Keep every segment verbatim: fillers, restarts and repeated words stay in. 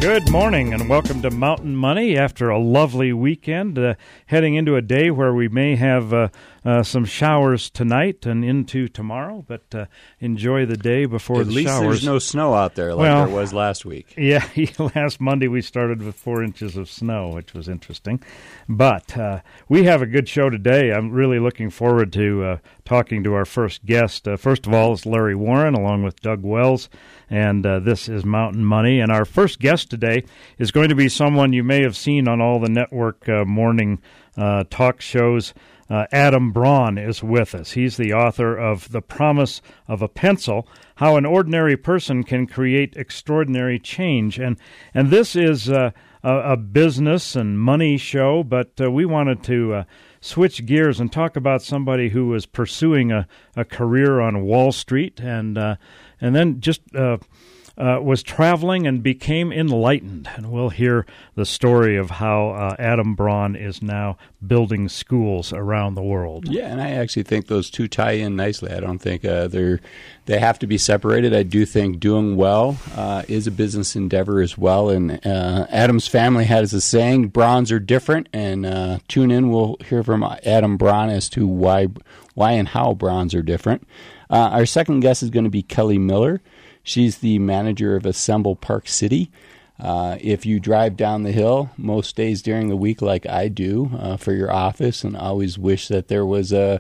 Good morning and welcome to Mountain Money after a lovely weekend, uh, heading into a day where we may have uh, uh, some showers tonight and into tomorrow, but uh, enjoy the day before At the least showers. There's no snow out there like well, there was last week. Yeah, last Monday we started with four inches of snow, which was interesting. But uh, we have a good show today. I'm really looking forward to uh, talking to our first guest. Uh, first of all, it's Larry Warren along with Doug Wells, and uh, this is Mountain Money. And our first guest today is going to be someone you may have seen on all the network uh, morning uh, talk shows. Uh, Adam Braun is with us. He's the author of The Promise of a Pencil, How an Ordinary Person Can Create Extraordinary Change. And and this is uh, a, a business and money show, but uh, we wanted to uh, switch gears and talk about somebody who was pursuing a, a career on Wall Street and, uh, and then just... Uh, Uh, was traveling and became enlightened. And we'll hear the story of how uh, Adam Braun is now building schools around the world. Yeah, and I actually think those two tie in nicely. I don't think uh, they're they have to be separated. I do think doing well uh, is a business endeavor as well. And uh, Adam's family has a saying, Brauns are different. And uh, tune in, we'll hear from Adam Braun as to why, why and how Brauns are different. Uh, our second guest is going to be Kelly Miller. She's the manager of Assemble Park City. Uh, if you drive down the hill most days during the week like I do uh, for your office and always wish that there was a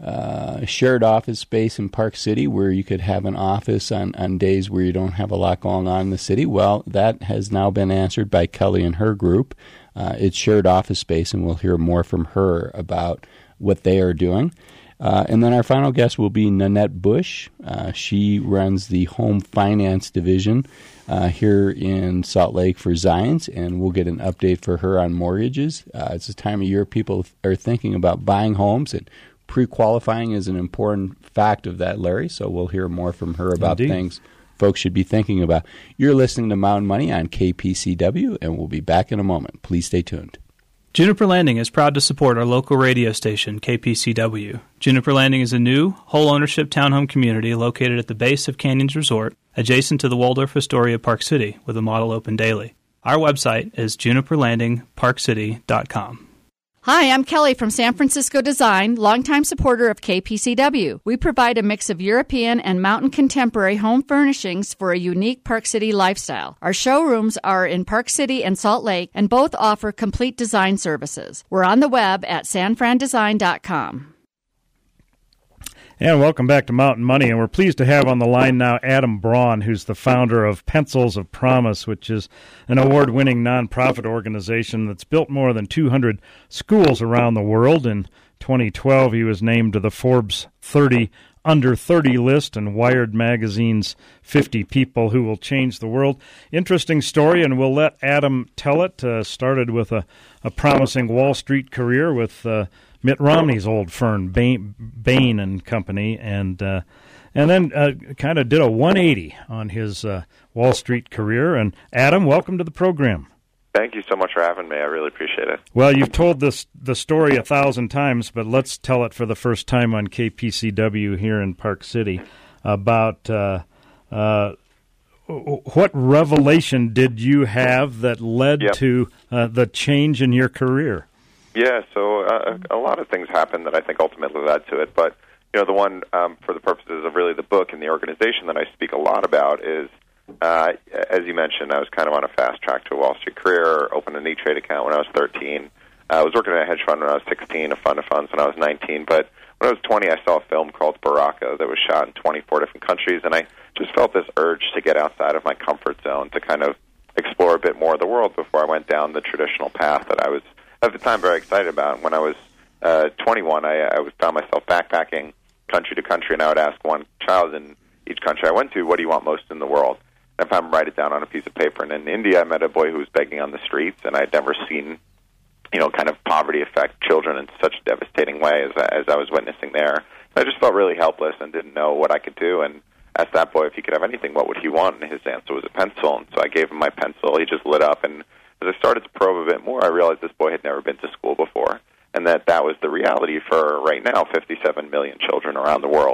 uh, shared office space in Park City where you could have an office on, on days where you don't have a lot going on in the city, well, that has now been answered by Kelly and her group. Uh, it's shared office space, and we'll hear more from her about what they are doing. Uh, and then our final guest will be Nanette Bush. Uh, she runs the home finance division uh, here in Salt Lake for Zions, and we'll get an update for her on mortgages. Uh, it's a time of year people are thinking about buying homes, and pre-qualifying is an important fact of that, Larry, so we'll hear more from her about Indeed. things folks should be thinking about. You're listening to Mountain Money on K P C W, and we'll be back in a moment. Please stay tuned. Juniper Landing is proud to support our local radio station, K P C W. Juniper Landing is a new, whole-ownership townhome community located at the base of Canyons Resort, adjacent to the Waldorf Astoria Park City, with a model open daily. Our website is juniper landing park city dot com. Hi, I'm Kelly from San Francisco Design, longtime supporter of K P C W. We provide a mix of European and mountain contemporary home furnishings for a unique Park City lifestyle. Our showrooms are in Park City and Salt Lake, and both offer complete design services. We're on the web at san fran design dot com. And welcome back to Mountain Money, and we're pleased to have on the line now Adam Braun, who's the founder of Pencils of Promise, which is an award-winning nonprofit organization that's built more than two hundred schools around the world. In twenty twelve, he was named to the Forbes thirty under thirty list and Wired Magazine's fifty people who will change the world. Interesting story, and we'll let Adam tell it. Uh, started with a, a promising Wall Street career with uh, Mitt Romney's old firm, Bain, Bain and Company, and uh, and then uh, kind of did a one eighty on his uh, Wall Street career. And Adam, welcome to the program. Thank you so much for having me. I really appreciate it. Well, you've told this the story a thousand times, but let's tell it for the first time on K P C W here in Park City about uh, uh, what revelation did you have that led yep. to uh, the change in your career? Yeah, so uh, a lot of things happened that I think ultimately led to it. But, you know, the one, um, for the purposes of really the book and the organization that I speak a lot about is, uh, as you mentioned, I was kind of on a fast track to a Wall Street career, opened an E-Trade account when I was thirteen. Uh, I was working at a hedge fund when I was sixteen, a fund of funds when I was nineteen. But when I was twenty, I saw a film called Baraka that was shot in twenty-four different countries, and I just felt this urge to get outside of my comfort zone, to kind of explore a bit more of the world before I went down the traditional path that I was at the time very excited about. When I was uh, twenty-one, I, I was found myself backpacking country to country, and I would ask one child in each country I went to, what do you want most in the world? And if I'm write it down on a piece of paper. And in India, I met a boy who was begging on the streets, and I'd never seen, you know, kind of poverty affect children in such a devastating way as, as I was witnessing there. I just felt really helpless and didn't know what I could do, and asked that boy if he could have anything, what would he want? And his answer was a pencil. And so I gave him my pencil. He just lit up, and as I started to probe a bit more, I realized this boy had never been to school before, and that that was the reality for, right now, fifty-seven million children around the world.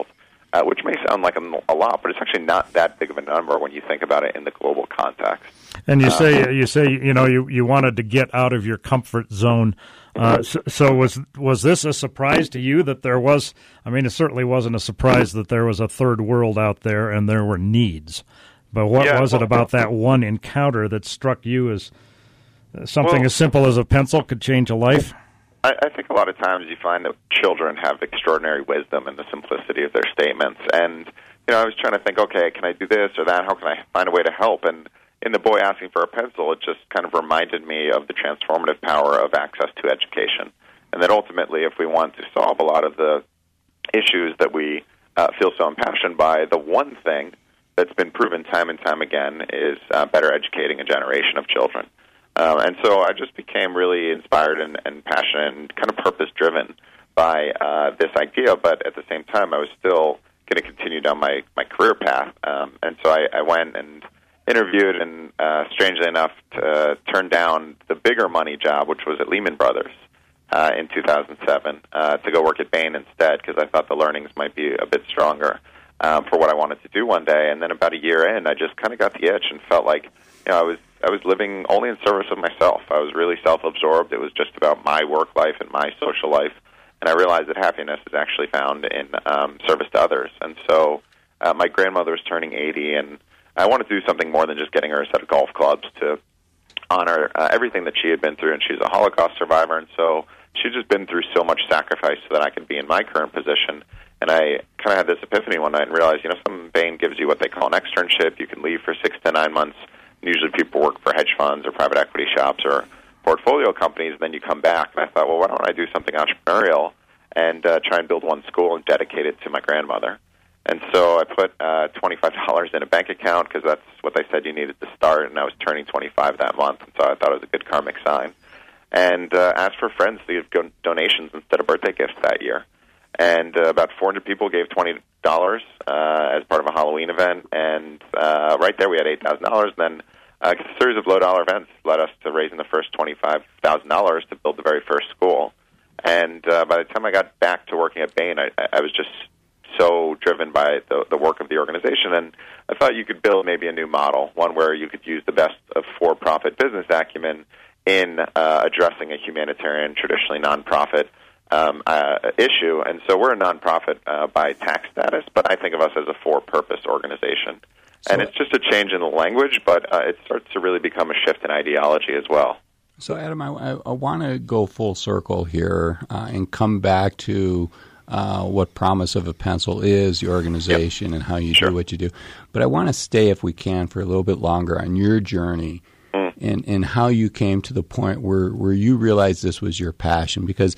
uh, which may sound like a, a lot, but it's actually not that big of a number when you think about it in the global context. And you uh, say you say you know you, you wanted to get out of your comfort zone. Uh, so, so was was this a surprise to you that there was? I mean, it certainly wasn't a surprise that there was a third world out there and there were needs. But what yeah, was well, it about that one encounter that struck you as something well, as simple as a pencil could change a life? I, I think a lot of times you find that children have extraordinary wisdom in the simplicity of their statements. And, you know, I was trying to think, okay, can I do this or that? How can I find a way to help? And in the boy asking for a pencil, it just kind of reminded me of the transformative power of access to education. And that ultimately, if we want to solve a lot of the issues that we uh, feel so impassioned by, the one thing that's been proven time and time again is uh, better educating a generation of children. Um, and so I just became really inspired and, and passionate and kind of purpose-driven by uh, this idea, but at the same time, I was still going to continue down my, my career path. Um, and so I, I went and interviewed and, uh, strangely enough, uh, turned down the bigger money job, which was at Lehman Brothers uh, in two thousand seven, uh, to go work at Bain instead because I thought the learnings might be a bit stronger um, for what I wanted to do one day. And then about a year in, I just kind of got the itch and felt like, you know, I was I was living only in service of myself. I was really self-absorbed. It was just about my work life and my social life. And I realized that happiness is actually found in um, service to others. And so uh, my grandmother was turning eighty, and I wanted to do something more than just getting her a set of golf clubs to honor uh, everything that she had been through. And she's a Holocaust survivor, and so she'd just been through so much sacrifice so that I could be in my current position. And I kind of had this epiphany one night and realized, you know, some Bain gives you what they call an externship. You can leave for six to nine months. Usually people work for hedge funds or private equity shops or portfolio companies, and then you come back. And I thought, well, why don't I do something entrepreneurial and uh, try and build one school and dedicate it to my grandmother? And so I put uh, twenty-five dollars in a bank account because that's what they said you needed to start, and I was turning twenty-five that month, and so I thought it was a good karmic sign. And uh, asked for friends to give donations instead of birthday gifts that year. And uh, about four hundred people gave twenty dollars uh, as part of a Halloween event, and uh, right there we had eight thousand dollars. And then uh, a series of low-dollar events led us to raising the first twenty-five thousand dollars to build the very first school. And uh, by the time I got back to working at Bain, I, I was just so driven by the, the work of the organization, and I thought you could build maybe a new model, one where you could use the best of for-profit business acumen in uh, addressing a humanitarian, traditionally nonprofit um, uh, issue. And so we're a nonprofit uh, by tax status, but I think of us as a for-purpose organization. So, and it's just a change in the language, but uh, it starts to really become a shift in ideology as well. So, Adam, I, I, I want to go full circle here uh, and come back to uh, what Promise of a Pencil is, the organization, yep. and how you sure. do what you do. But I want to stay, if we can, for a little bit longer on your journey mm. and, and how you came to the point where, where you realized this was your passion. Because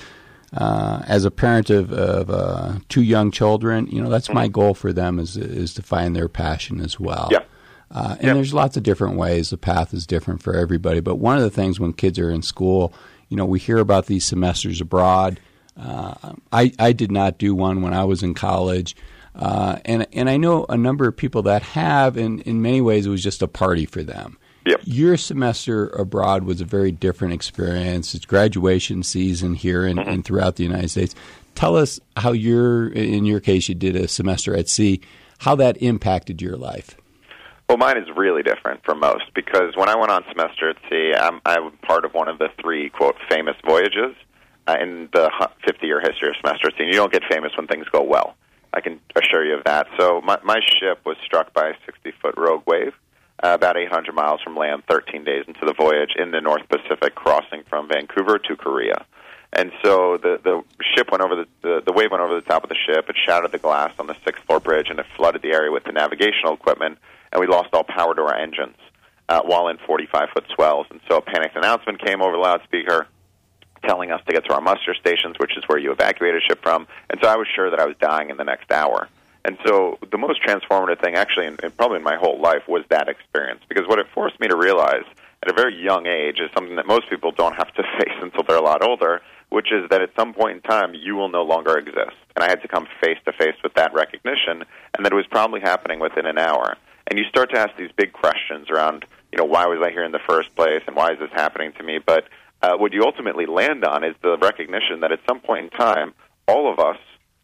uh, as a parent of, of uh, two young children, you know, that's mm. my goal for them is is to find their passion as well. Yeah. Uh, and yep. there's lots of different ways. The path is different for everybody. But one of the things when kids are in school, you know, we hear about these semesters abroad. Uh, I, I did not do one when I was in college. Uh, and and I know a number of people that have, and in many ways it was just a party for them. Yep. Your semester abroad was a very different experience. It's graduation season here and, mm-hmm. and throughout the United States. Tell us how your, in your case, you did a semester at sea, how that impacted your life. Well, mine is really different from most because when I went on semester at sea, I'm, I'm part of one of the three, quote, famous voyages uh, in the fifty-year history of semester at sea. You don't get famous when things go well. I can assure you of that. So my, my ship was struck by a sixty-foot rogue wave uh, about eight hundred miles from land, thirteen days into the voyage in the North Pacific, crossing from Vancouver to Korea. And so the, the ship went over the, the the wave went over the top of the ship. It shattered the glass on the sixth floor bridge, and it flooded the area with the navigational equipment. And we lost all power to our engines uh, while in forty-five foot swells. And so a panicked announcement came over the loudspeaker telling us to get to our muster stations, which is where you evacuate a ship from. And so I was sure that I was dying in the next hour. And so the most transformative thing, actually, in, in probably in my whole life, was that experience. Because what it forced me to realize at a very young age is something that most people don't have to face until they're a lot older, which is that at some point in time, you will no longer exist. And I had to come face-to-face with that recognition, and that it was probably happening within an hour. And you start to ask these big questions around, you know, why was I here in the first place, and why is this happening to me? But uh, what you ultimately land on is the recognition that at some point in time, all of us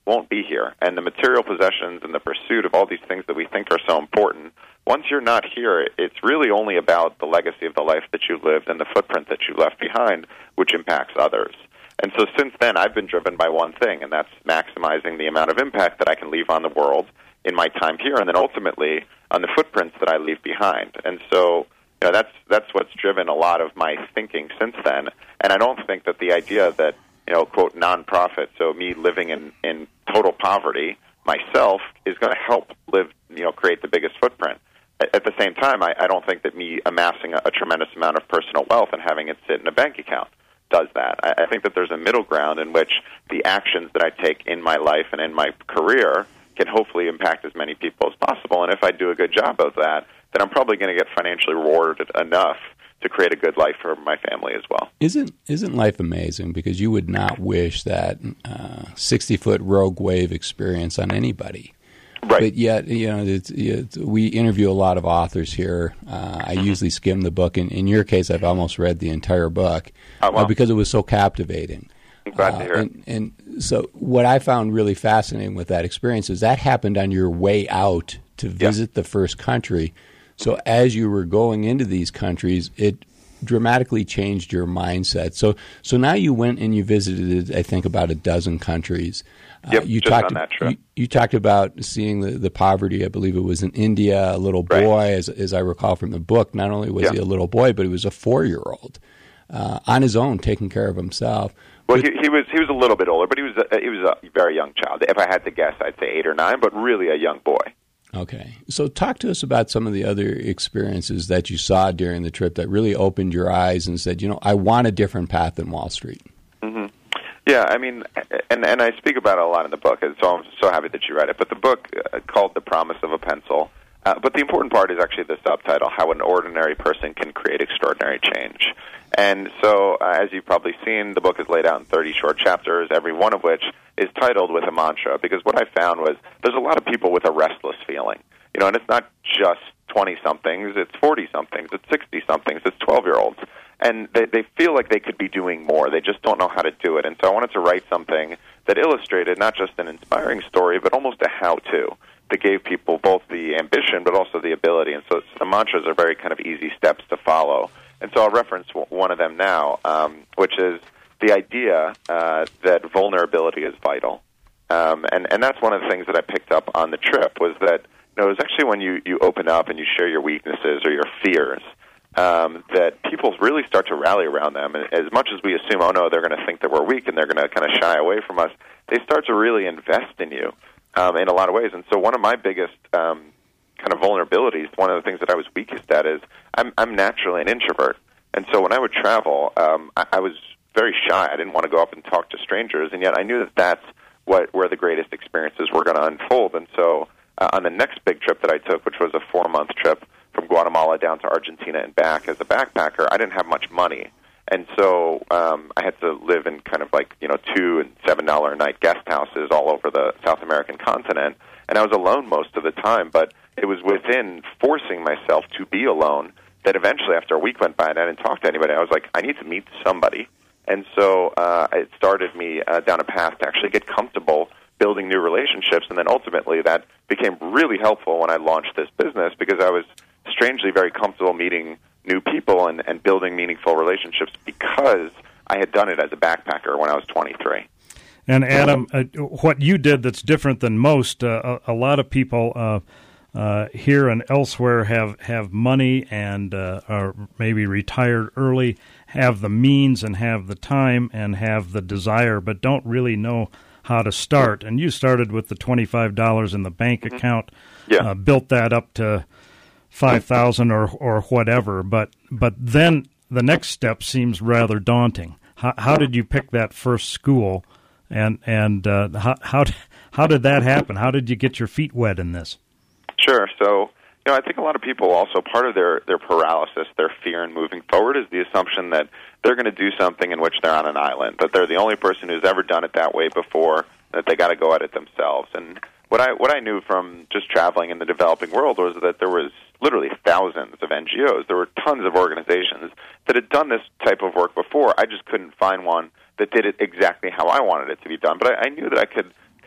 won't be here. And the material possessions and the pursuit of all these things that we think are so important, once you're not here, it's really only about the legacy of the life that you lived and the footprint that you left behind, which impacts others. And so since then, I've been driven by one thing, and that's maximizing the amount of impact that I can leave on the world in my time here, and then ultimately on the footprints that I leave behind. And so, you know, that's that's what's driven a lot of my thinking since then. And I don't think that the idea that, you know, quote, nonprofit, so me living in, in total poverty myself, is going to help live, you know, create the biggest footprint. At the same time, I, I don't think that me amassing a, a tremendous amount of personal wealth and having it sit in a bank account does that. I, I think that there's a middle ground in which the actions that I take in my life and in my career can hopefully impact as many people as possible. And if I do a good job of that, then I'm probably going to get financially rewarded enough to create a good life for my family as well. Isn't isn't life amazing? Because you would not wish that sixty-foot uh, rogue wave experience on anybody. Right. But yet, you know, it's, it's, we interview a lot of authors here. Uh, I mm-hmm. usually skim the book. In, in your case, I've almost read the entire book oh, wow. uh, because it was so captivating. I'm glad uh, to hear it. And, and so what I found really fascinating with that experience is that happened on your way out to visit yeah. the first country. So as you were going into these countries, it dramatically changed your mindset. So so now you went and you visited, I think, about a dozen countries. Yep, uh, you just talked, on that trip. You, you talked about seeing the, the poverty. I believe it was in India, a little boy, right. as, as I recall from the book. Not only was yeah. he a little boy, but he was a four-year-old uh, on his own, taking care of himself. Well, he, he was he was a little bit older, but he was a, he was a very young child. If I had to guess, I'd say eight or nine, but really a young boy. Okay. So talk to us about some of the other experiences that you saw during the trip that really opened your eyes and said, you know, I want a different path than Wall Street. Mm-hmm. Yeah, I mean, and and I speak about it a lot in the book, and so I'm so happy that you read it. But the book uh, called The Promise of a Pencil, uh, but the important part is actually the subtitle, How an Ordinary Person Can Create Extraordinary Change. And so, uh, as you've probably seen, the book is laid out in thirty short chapters, every one of which is titled with a mantra, because what I found was there's a lot of people with a restless feeling. You know, and it's not just twenty-somethings, it's forty-somethings, it's sixty-somethings, it's twelve-year-olds. And they, they feel like they could be doing more. They just don't know how to do it. And so I wanted to write something that illustrated not just an inspiring story, but almost a how-to that gave people both the ambition but also the ability. And so the mantras are very kind of easy steps to follow. And so I'll reference one of them now, um, which is the idea uh, that vulnerability is vital. Um, and, and that's one of the things that I picked up on the trip was that, you know, it was actually when you, you open up and you share your weaknesses or your fears, Um, that people really start to rally around them. And as much as we assume, oh, no, they're going to think that we're weak and they're going to kind of shy away from us, they start to really invest in you um, in a lot of ways. And so one of my biggest um, kind of vulnerabilities, one of the things that I was weakest at is I'm, I'm naturally an introvert. And so when I would travel, um, I, I was very shy. I didn't want to go up and talk to strangers, and yet I knew that that's what, where the greatest experiences were going to unfold. And so uh, on the next big trip that I took, which was a four-month trip, from Guatemala down to Argentina and back as a backpacker, I didn't have much money. And so um, I had to live in kind of like, you know, two and seven dollar a night guest houses all over the South American continent. And I was alone most of the time, but it was within forcing myself to be alone that eventually after a week went by and I didn't talk to anybody, I was like, I need to meet somebody. And so uh, it started me uh, down a path to actually get comfortable building new relationships. And then ultimately that became really helpful when I launched this business because I was strangely very comfortable meeting new people and, and building meaningful relationships because I had done it as a backpacker when I was twenty-three. And Adam, uh, what you did that's different than most, uh, a, a lot of people uh, uh, here and elsewhere have, have money and uh, are maybe retired early, have the means and have the time and have the desire, but don't really know how to start. And you started with the twenty-five dollars in the bank account, yeah. uh, built that up to five thousand or or whatever, but but then the next step seems rather daunting. How, how did you pick that first school, and and uh, how how how did that happen? How did you get your feet wet in this? Sure. So you know, I think a lot of people also part of their their paralysis, their fear in moving forward, is the assumption that they're going to do something in which they're on an island, that they're the only person who's ever done it that way before, that they got to go at it themselves. And what I what I knew from just traveling in the developing world was that there was literally thousands of N G Os. There were tons of organizations that had done this type of work before. I just couldn't find one that did it exactly how I wanted it to be done. But I, I knew that I could kind of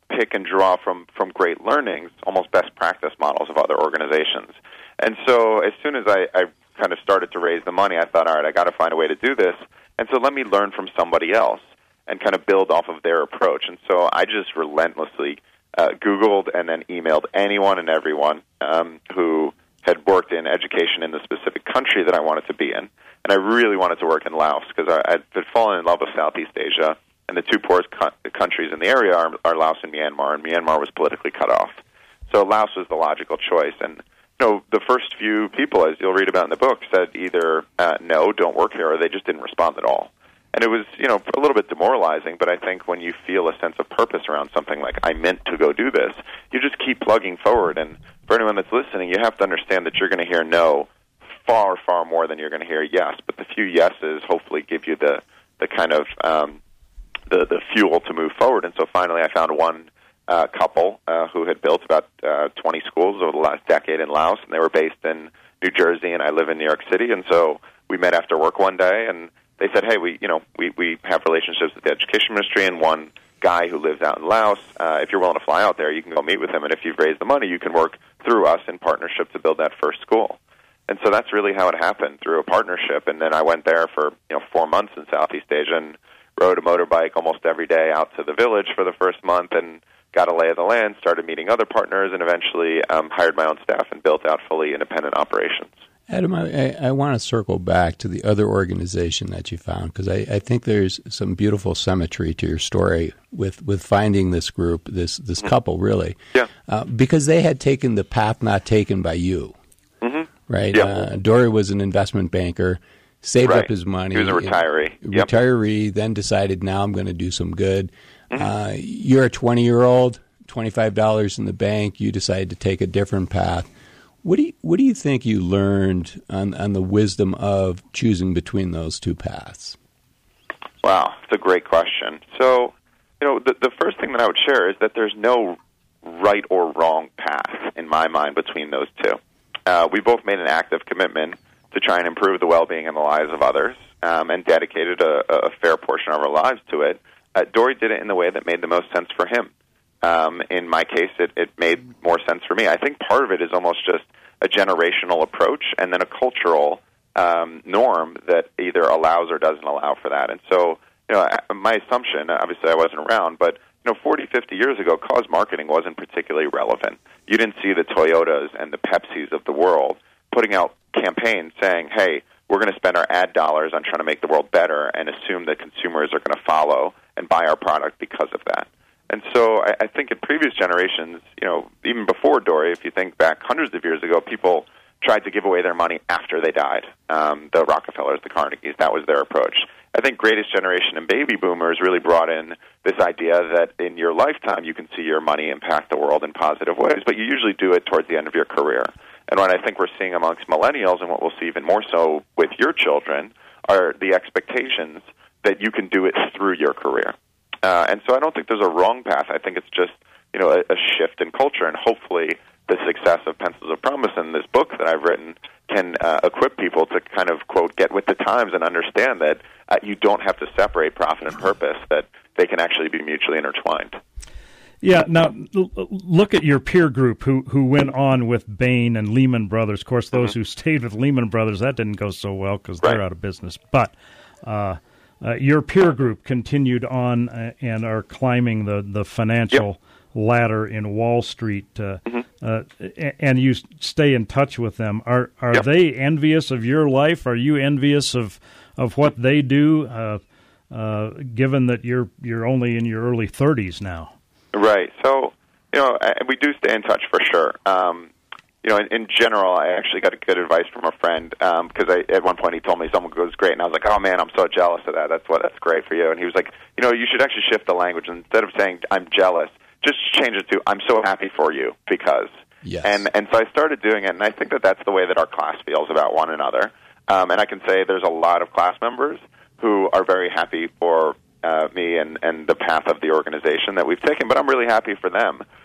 pick and draw from, from great learnings, almost best practice models of other organizations. And so as soon as I, I kind of started to raise the money, I thought, all right, I got to find a way to do this. And so let me learn from somebody else and kind of build off of their approach. And so I just relentlessly uh, Googled and then emailed anyone and everyone um, who had worked in education in the specific country that I wanted to be in. And I really wanted to work in Laos because I'd fallen in love with Southeast Asia, and the two poorest co- countries in the area are, are Laos and Myanmar, and Myanmar was politically cut off. So Laos was the logical choice. And you know, the first few people, as you'll read about in the book, said either uh, no, don't work here, or they just didn't respond at all. And it was, you know, a little bit demoralizing, but I think when you feel a sense of purpose around something like, I meant to go do this, you just keep plugging forward. And for anyone that's listening, you have to understand that you're going to hear no far, far more than you're going to hear yes. But the few yeses hopefully give you the, the kind of um, the, the fuel to move forward. And so finally I found one uh, couple uh, who had built about uh, twenty schools over the last decade in Laos, and they were based in New Jersey, and I live in New York City. And so we met after work one day, and they said, hey, we, you know, we, we have relationships with the education ministry, and one guy who lives out in Laos, uh, if you're willing to fly out there, you can go meet with him, and if you've raised the money, you can work through us in partnership to build that first school. And so that's really how it happened, through a partnership. And then I went there for, you know, four months in Southeast Asia and rode a motorbike almost every day out to the village for the first month and got a lay of the land, started meeting other partners, and eventually um, hired my own staff and built out fully independent operations. Adam, I, I want to circle back to the other organization that you found, because I, I think there's some beautiful symmetry to your story with, with finding this group, this this mm-hmm. couple, really. Yeah. Uh, because they had taken the path not taken by you, mm-hmm. right? Yeah. Uh, Dory was an investment banker, saved right. up his money. He was a retiree. Yep. Retiree, then decided, now I'm going to do some good. Mm-hmm. Uh, you're a twenty-year-old, twenty-five dollars in the bank. You decide to take a different path. What do you, what do you think you learned on, on the wisdom of choosing between those two paths? Wow, it's a great question. So, you know, the, the first thing that I would share is that there's no right or wrong path in my mind between those two. Uh, we both made an active commitment to try and improve the well-being and the lives of others, um, and dedicated a, a fair portion of our lives to it. Uh, Dory did it in the way that made the most sense for him. Um, in my case, it, it made more sense for me. I think part of it is almost just a generational approach and then a cultural um, norm that either allows or doesn't allow for that. And so, you know, my assumption, obviously I wasn't around, but, you know, forty, fifty years ago, cause marketing wasn't particularly relevant. You didn't see the Toyotas and the Pepsis of the world putting out campaigns saying, hey, we're going to spend our ad dollars on trying to make the world better and assume that consumers are going to follow and buy our product because of that. And so I, I think in previous generations, you know, even before Dory, if you think back hundreds of years ago, people tried to give away their money after they died. Um, the Rockefellers, the Carnegies, that was their approach. I think greatest generation and baby boomers really brought in this idea that in your lifetime you can see your money impact the world in positive ways, but you usually do it towards the end of your career. And what I think we're seeing amongst millennials, and what we'll see even more so with your children, are the expectations that you can do it through your career. Uh, and so I don't think there's a wrong path. I think it's just, you know, a, a shift in culture, and hopefully the success of Pencils of Promise and this book that I've written can uh, equip people to kind of, quote, get with the times and understand that uh, you don't have to separate profit and purpose, that they can actually be mutually intertwined. Yeah. Now, l- look at your peer group who, who went on with Bain and Lehman Brothers. Of course, those mm-hmm. who stayed with Lehman Brothers, that didn't go so well because they're right. out of business. But uh, uh, your peer group continued on uh, and are climbing the, the financial yep. ladder in Wall Street, uh, mm-hmm. uh, and you stay in touch with them. Are are yep. they envious of your life? Are you envious of, of what they do, uh, uh, given that you're you're only in your early thirties now? Right. So, you know, we do stay in touch for sure. Um, you know, in, in general, I actually got good advice from a friend because um, I, at one point he told me someone goes great, and I was like, oh man, I'm so jealous of that. That's what that's great for you. And he was like, you know, you should actually shift the language. Instead of saying I'm jealous, just change it to I'm so happy for you because. Yes. And and so I started doing it, and I think that that's the way that our class feels about one another. Um, and I can say there's a lot of class members who are very happy for Uh, me and, and the path of the organization that we've taken, but I'm really happy for them.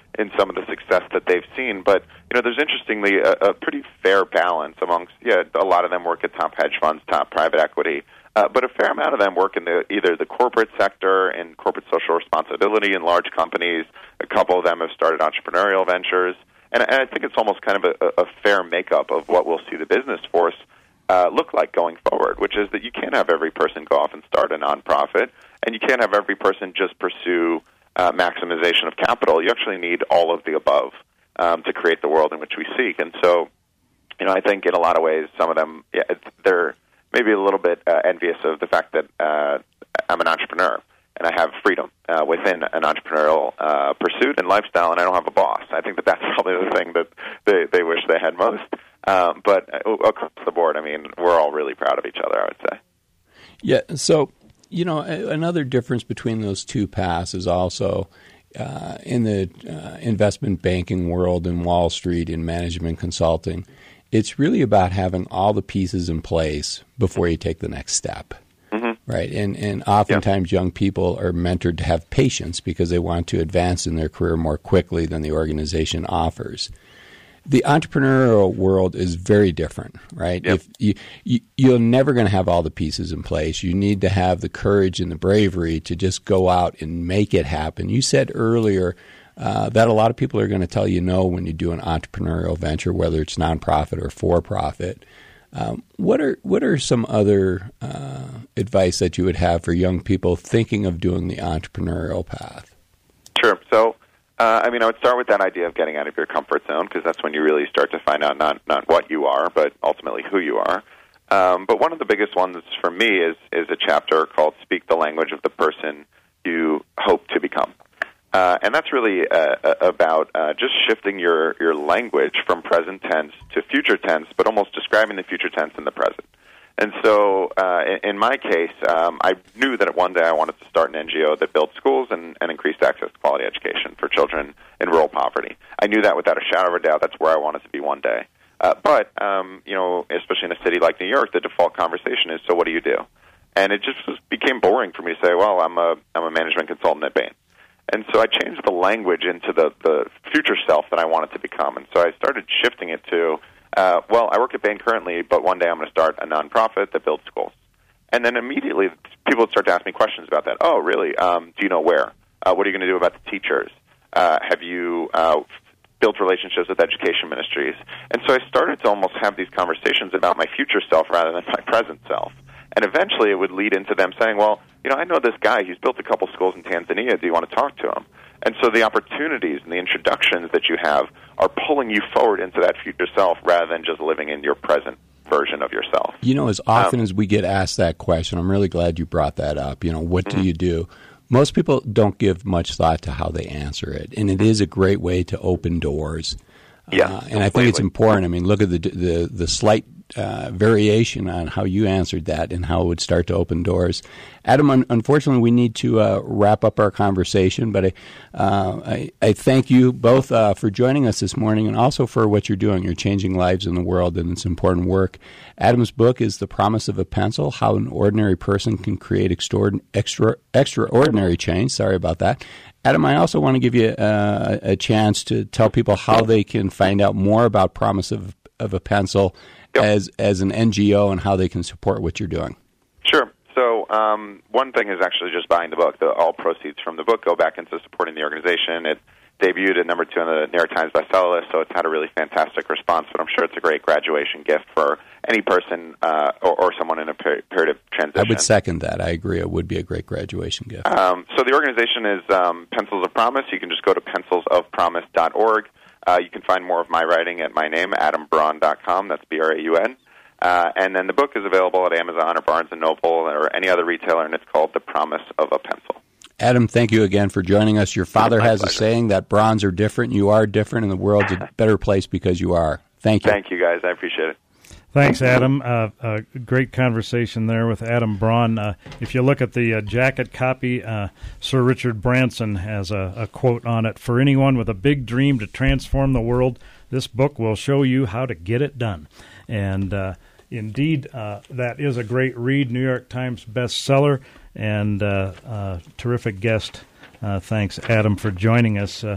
in some of the success that they've seen. But, you know, there's interestingly a, a pretty fair balance amongst, yeah, a lot of them work at top hedge funds, top private equity, uh, but a fair amount of them work in the, either the corporate sector and corporate social responsibility in large companies. A couple of them have started entrepreneurial ventures. And, and I think it's almost kind of a, a fair makeup of what we'll see the business force uh, look like going forward, which is that you can't have every person go off and start a nonprofit, and you can't have every person just pursue uh, maximization of capital. You actually need all of the above um, to create the world in which we seek. And so, you know, I think in a lot of ways, some of them, yeah, they're maybe a little bit uh, envious of the fact that uh, I'm an entrepreneur and I have freedom uh, within an entrepreneurial uh, pursuit and lifestyle, and I don't have a boss. I think that that's probably the thing that they, they wish they had most. Um, but across the board, I mean, we're all really proud of each other, I would say. Yeah, so, you know, another difference between those two paths is also uh, in the uh, investment banking world, in Wall Street, in management consulting, it's really about having all the pieces in place before you take the next step. Mm-hmm. Right, and and oftentimes yeah. young people are mentored to have patience because they want to advance in their career more quickly than the organization offers. The entrepreneurial world is very different, right? Yep. If you, you you're never going to have all the pieces in place. You need to have the courage and the bravery to just go out and make it happen. You said earlier uh, that a lot of people are going to tell you no when you do an entrepreneurial venture, whether it's nonprofit or for profit. Um, what are what are some other uh, advice that you would have for young people thinking of doing the entrepreneurial path? Sure. So, uh, I mean, I would start with that idea of getting out of your comfort zone, because that's when you really start to find out not not what you are, but ultimately who you are. Um, but one of the biggest ones for me is is a chapter called "Speak the Language of the Person You Hope to Become." Uh, and that's really uh, about uh, just shifting your, your language from present tense to future tense, but almost describing the future tense in the present. And so uh, in, in my case, um, I knew that one day I wanted to start an N G O that built schools and, and increased access to quality education for children in rural poverty. I knew that without a shadow of a doubt. That's where I wanted to be one day. Uh, but, um, you know, especially in a city like New York, the default conversation is, so what do you do? And it just was, became boring for me to say, well, I'm a, I'm a management consultant at Bain. And so I changed the language into the, the future self that I wanted to become. And so I started shifting it to, uh, well, I work at Bain currently, but one day I'm going to start a nonprofit that builds schools. And then immediately people would start to ask me questions about that. Oh, really? Um, do you know where? Uh, what are you going to do about the teachers? Uh, have you uh, built relationships with education ministries? And so I started to almost have these conversations about my future self rather than my present self. And eventually it would lead into them saying, well, you know, I know this guy. He's built a couple schools in Tanzania. Do you want to talk to him? And so the opportunities and the introductions that you have are pulling you forward into that future self rather than just living in your present version of yourself. You know, as often um, as we get asked that question, I'm really glad you brought that up. You know, what mm-hmm. do you do? Most people don't give much thought to how they answer it. And it is a great way to open doors. Yeah, uh, and I think it's important. I mean, look at the the, the slight uh, variation on how you answered that and how it would start to open doors. Adam, un- unfortunately, we need to uh, wrap up our conversation, but I, uh, I, I thank you both uh, for joining us this morning and also for what you're doing. You're changing lives in the world, and it's important work. Adam's book is The Promise of a Pencil, How an Ordinary Person Can Create extra- extra- Extraordinary Change. Sorry about that. Adam, I also want to give you uh, a chance to tell people how they can find out more about Promise of, of a Pencil yep. as as an N G O and how they can support what you're doing. Sure. So um, one thing is actually just buying the book. The, all proceeds from the book go back into supporting the organization. It debuted at number two on the New York Times bestseller list, so it's had a really fantastic response, but I'm sure it's a great graduation gift for any person uh, or, or someone in a peri- period of transition. I would second that. I agree. It would be a great graduation gift. Um, so the organization is um, Pencils of Promise. You can just go to pencils of promise dot org. Uh, you can find more of my writing at my name, adam braun dot com. That's B R A U N. Uh, and then the book is available at Amazon or Barnes and Noble or any other retailer, and it's called The Promise of a Pencil. Adam, thank you again for joining us. Your father has pleasure. a saying that bronze are different. You are different, and the world's a better place because you are. Thank you. Thank you, guys. I appreciate it. Thanks, Adam. Uh, uh, great conversation there with Adam Braun. Uh, if you look at the uh, jacket copy, uh, Sir Richard Branson has a, a quote on it. For anyone with a big dream to transform the world, this book will show you how to get it done. And uh, indeed, uh, that is a great read, New York Times bestseller, and uh, uh, terrific guest. Uh, thanks, Adam, for joining us. Uh,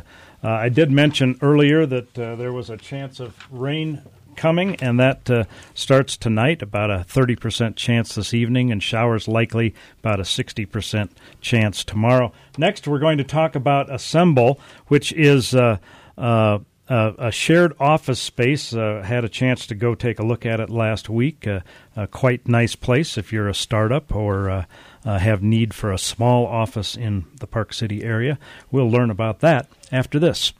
Uh, I did mention earlier that uh, there was a chance of rain coming, and that uh, starts tonight, about a thirty percent chance this evening, and showers likely about a sixty percent chance tomorrow. Next, we're going to talk about Assemble, which is uh, uh, uh, a shared office space. Uh, had a chance to go take a look at it last week. Uh, a quite nice place if you're a startup or uh, uh, have need for a small office in the Park City area. We'll learn about that after this.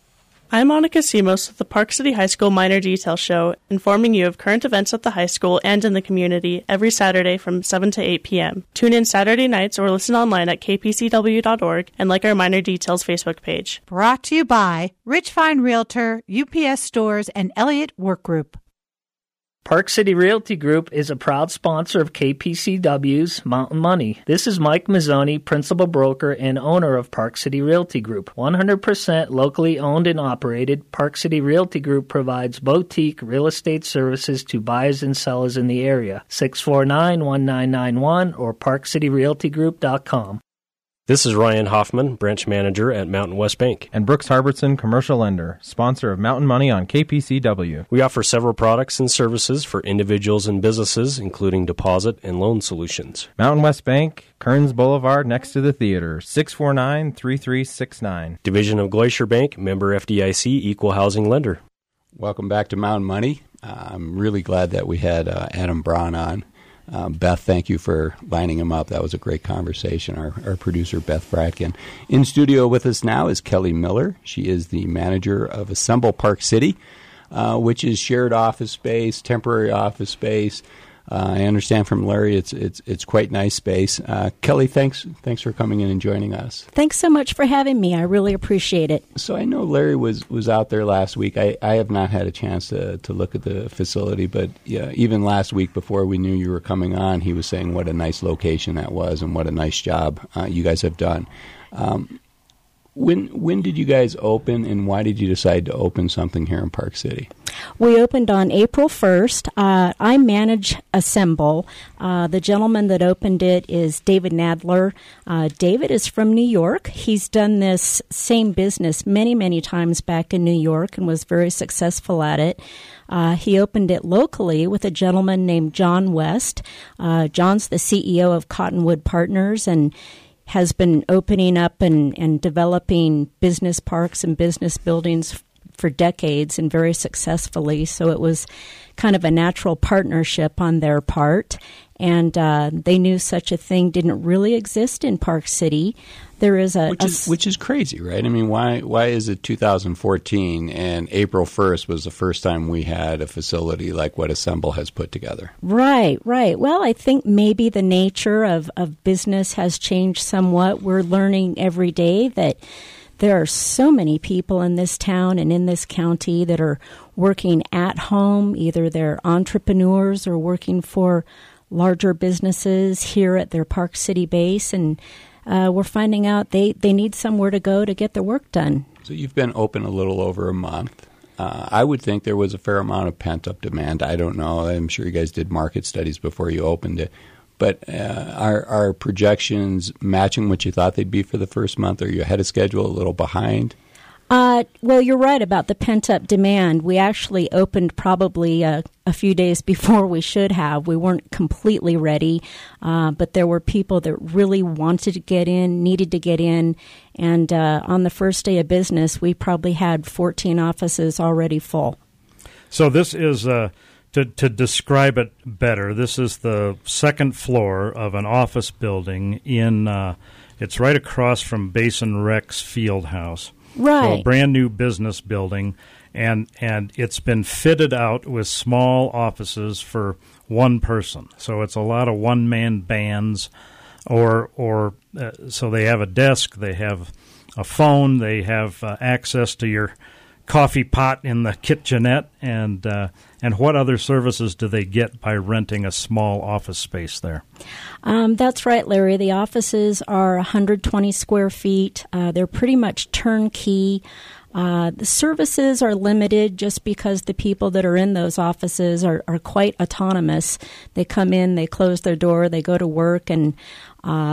I'm Monica Simos with the Park City High School Minor Detail Show, informing you of current events at the high school and in the community every Saturday from seven to eight p.m. Tune in Saturday nights or listen online at k p c w dot org and like our Minor Details Facebook page. Brought to you by Rich Fine Realtor, U P S Stores, and Elliott Work Group. Park City Realty Group is a proud sponsor of K P C W's Mountain Money. This is Mike Mazzoni, principal broker and owner of Park City Realty Group. one hundred percent locally owned and operated, Park City Realty Group provides boutique real estate services to buyers and sellers in the area. six four nine, one nine nine one or park city realty group dot com. This is Ryan Hoffman, branch manager at Mountain West Bank. And Brooks Harbertson, commercial lender, sponsor of Mountain Money on K P C W. We offer several products and services for individuals and businesses, including deposit and loan solutions. Mountain West Bank, Kearns Boulevard, next to the theater, six four nine, three three six nine. Division of Glacier Bank, member F D I C, equal housing lender. Welcome back to Mountain Money. Uh, I'm really glad that we had uh, Adam Braun on. Um, Beth, thank you for lining him up. That was a great conversation. Our, our producer, Beth Fratkin. In studio with us now is Kelly Miller. She is the manager of Assemble Park City, uh, which is shared office space, temporary office space. Uh, I understand from Larry it's it's it's quite nice space. Uh, Kelly, thanks thanks for coming in and joining us. Thanks so much for having me. I really appreciate it. So I know Larry was, was out there last week. I, I have not had a chance to, to look at the facility, but yeah, even last week before we knew you were coming on, he was saying what a nice location that was and what a nice job uh, you guys have done. Um, When when did you guys open, and why did you decide to open something here in Park City? We opened on April first. Uh, I manage Assemble. Uh, the gentleman that opened it is David Nadler. Uh, David is from New York. He's done this same business many, many times back in New York and was very successful at it. Uh, he opened it locally with a gentleman named John West. Uh, John's the C E O of Cottonwood Partners, and has been opening up and, and developing business parks and business buildings f- for decades and very successfully. So it was kind of a natural partnership on their part. And uh, they knew such a thing didn't really exist in Park City. There is a which is, a, which is crazy, right? I mean, why why is it two thousand fourteen and April first was the first time we had a facility like what Assemble has put together? Right, right. Well, I think maybe the nature of, of business has changed somewhat. We're learning every day that there are so many people in this town and in this county that are working at home. Either they're entrepreneurs or working for larger businesses here at their Park City base, and uh, we're finding out they, they need somewhere to go to get their work done. So you've been open a little over a month. Uh, I would think there was a fair amount of pent-up demand. I don't know. I'm sure you guys did market studies before you opened it. But uh, are, are projections matching what you thought they'd be for the first month? Are you ahead of schedule, a little behind? Uh, well, you're right about the pent-up demand. We actually opened probably a, a few days before we should have. We weren't completely ready, uh, but there were people that really wanted to get in, needed to get in, and uh, on the first day of business, we probably had fourteen offices already full. So this is, uh, to, to describe it better, this is the second floor of an office building in, uh, it's right across from Basin Rec's field house. Right. So a brand new business building, and and it's been fitted out with small offices for one person. So it's a lot of one-man bands, or or uh, so they have a desk, they have a phone, they have uh, access to your coffee pot in the kitchenette, and uh, and what other services do they get by renting a small office space there? Um, that's right, Larry. The offices are one hundred twenty square feet. Uh, they're pretty much turnkey. Uh, the services are limited just because the people that are in those offices are, are quite autonomous. They come in, they close their door, they go to work, and uh,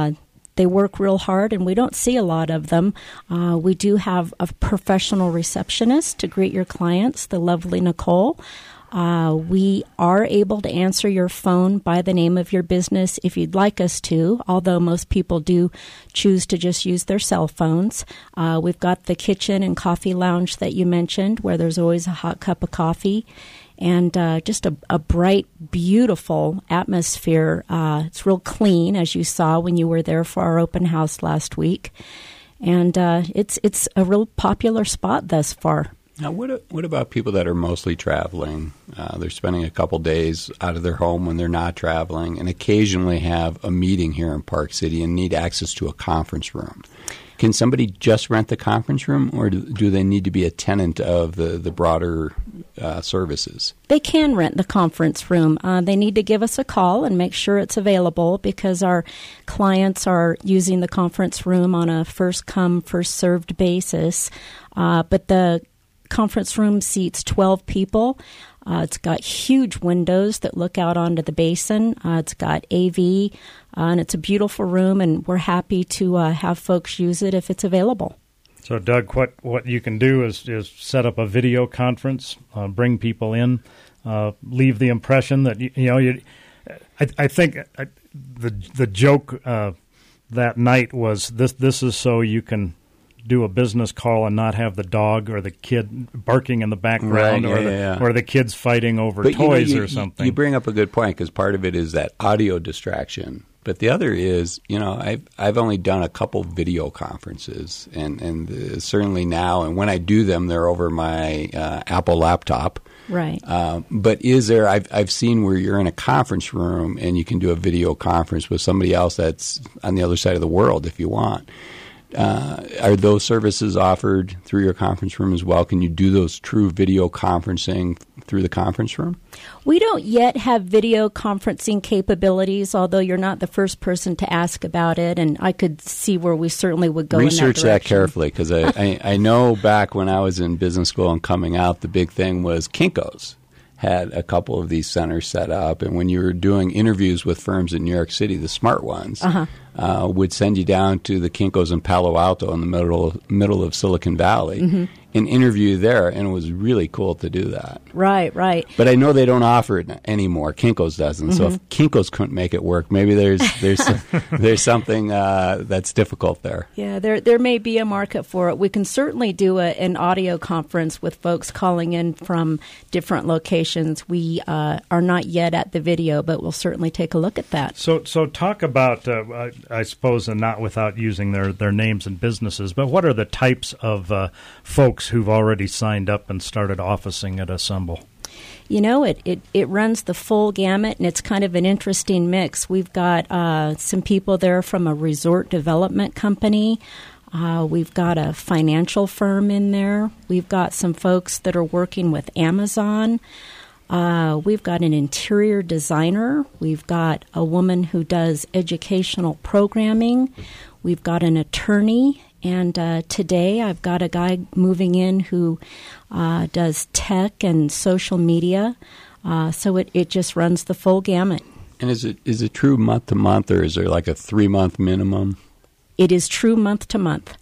they work real hard, and we don't see a lot of them. Uh, we do have a professional receptionist to greet your clients, the lovely Nicole. Uh, we are able to answer your phone by the name of your business if you'd like us to, although most people do choose to just use their cell phones. Uh, we've got the kitchen and coffee lounge that you mentioned, where there's always a hot cup of coffee, and uh, just a, a bright, beautiful atmosphere. Uh, it's real clean, as you saw when you were there for our open house last week. And uh, it's it's a real popular spot thus far. Now, what what about people that are mostly traveling? Uh, they're spending a couple days out of their home when they're not traveling, and occasionally have a meeting here in Park City and need access to a conference room. Can somebody just rent the conference room, or do, do they need to be a tenant of the, the broader uh, services? They can rent the conference room. Uh, they need to give us a call and make sure it's available, because our clients are using the conference room on a first-come, first-served basis. Uh, but the conference room seats twelve people. Uh, it's got huge windows that look out onto the basin. Uh, it's got A V, uh, and it's a beautiful room, and we're happy to uh, have folks use it if it's available. So, Doug, what, what you can do is, is set up a video conference, uh, bring people in, uh, leave the impression that, you, you know, you. I, I think I, the the joke uh, that night was this, this is so you can do a business call and not have the dog or the kid barking in the background, right, or, yeah, the, yeah. or the kids fighting over but toys you know, you, or something. You bring up a good point, because part of it is that audio distraction. But the other is, you know, I've, I've only done a couple video conferences, and, and uh, certainly now, and when I do them, they're over my uh, Apple laptop. Right. Uh, but is there, I've, I've seen where you're in a conference room and you can do a video conference with somebody else that's on the other side of the world if you want. Uh, are those services offered through your conference room as well? Can you do those true video conferencing through the conference room? We don't yet have video conferencing capabilities, although you're not the first person to ask about it, and I could see where we certainly would go Research in that that carefully, because I, I, I know back when I was in business school and coming out, the big thing was Kinko's had a couple of these centers set up, and when you were doing interviews with firms in New York City, the smart ones, uh-huh. uh, would send you down to the Kinko's in Palo Alto in the middle middle of Silicon Valley mm-hmm. and interview there, and it was really cool to do that. Right, right. But I know they don't offer it anymore. Kinko's doesn't. Mm-hmm. So if Kinko's couldn't make it work, maybe there's there's there's something uh, that's difficult there. Yeah, there there may be a market for it. We can certainly do a, an audio conference with folks calling in from different locations. We uh, are not yet at the video, but we'll certainly take a look at that. So so talk about, uh, I, I suppose, and not without using their, their names and businesses, but what are the types of uh, folks who've already signed up and started officing at Assemble? You know, it, it, it runs the full gamut, and it's kind of an interesting mix. We've got uh, some people there from a resort development company. Uh, we've got a financial firm in there. We've got some folks that are working with Amazon. Uh, we've got an interior designer. We've got a woman who does educational programming. We've got an attorney. And uh, today I've got a guy moving in who uh, does tech and social media. Uh, so it, it just runs the full gamut. And is it is it true month to month, or is there like a three-month minimum? It is true month to month.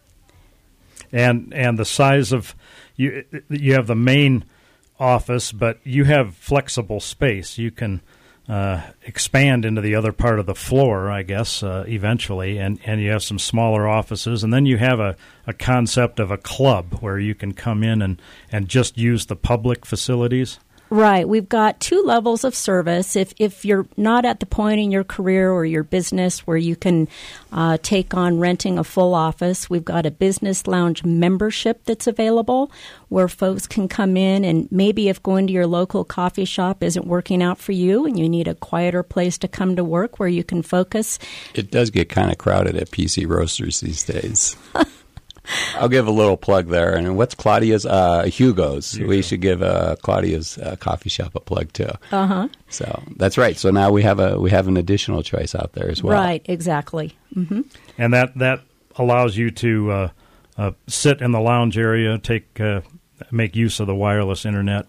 And and the size of you you have the main office, but you have flexible space. You can uh, expand into the other part of the floor, I guess, uh, eventually, and, and you have some smaller offices, and then you have a, a concept of a club where you can come in and, and just use the public facilities. Right. We've got two levels of service. If if you're not at the point in your career or your business where you can uh, take on renting a full office, we've got a business lounge membership that's available where folks can come in, and maybe if going to your local coffee shop isn't working out for you and you need a quieter place to come to work where you can focus. It does get kind of crowded at P C Roasters these days. I'll give a little plug there. And what's Claudia's? Uh, Hugo's. Hugo. We should give uh, Claudia's uh, coffee shop a plug too. Uh huh. So that's right. So now we have a we have an additional choice out there as well. Right. Exactly. Mm-hmm. And that that allows you to uh, uh, sit in the lounge area, take uh, make use of the wireless internet.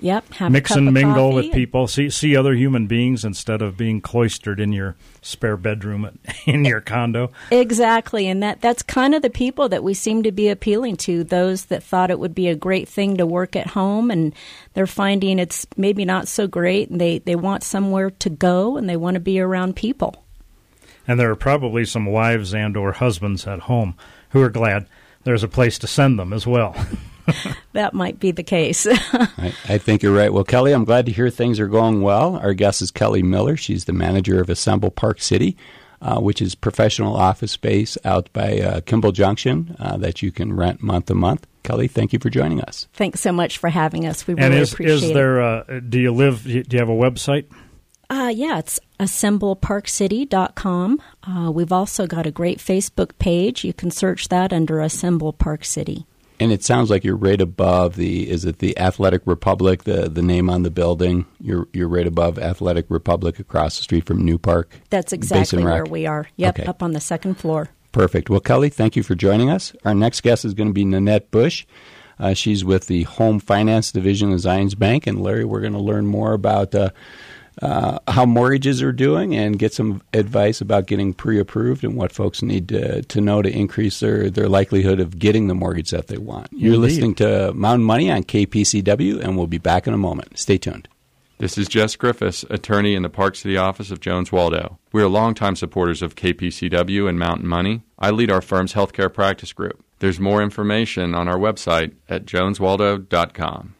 Yep, have mix a cup and of mingle coffee with people, see see other human beings instead of being cloistered in your spare bedroom at, in your condo. Exactly, and that that's kind of the people that we seem to be appealing to, those that thought it would be a great thing to work at home, and they're finding it's maybe not so great, and they, they want somewhere to go, and they want to be around people. And there are probably some wives and or husbands at home who are glad there's a place to send them as well. That might be the case. I, I think you're right. Well, Kelly, I'm glad to hear things are going well. Our guest is Kelly Miller. She's the manager of Assemble Park City, uh, which is professional office space out by uh, Kimball Junction uh, that you can rent month to month. Kelly, thank you for joining us. Thanks so much for having us. We and really is, appreciate is there, uh, do you live, do you have a website? Uh, yeah, it's assemble park city dot com. Uh, we've also got a great Facebook page. You can search that under Assemble Park City. And it sounds like you're right above the, is it the Athletic Republic, the, the name on the building? You're you're right above Athletic Republic across the street from New Park? That's exactly where we are. Yep, okay. Up on the second floor. Perfect. Well, Kelly, thank you for joining us. Our next guest is going to be Nanette Bush. Uh, she's with the Home Finance Division of Zions Bank. And Larry, we're going to learn more about uh, uh, how mortgages are doing and get some advice about getting pre-approved and what folks need to, to know to increase their, their likelihood of getting the mortgage that they want. You're Indeed. listening to Mountain Money on K P C W, and we'll be back in a moment. Stay tuned. This is Jess Griffiths, attorney in the Park City office of Jones Waldo. We are longtime supporters of K P C W and Mountain Money. I lead our firm's healthcare practice group. There's more information on our website at jones waldo dot com.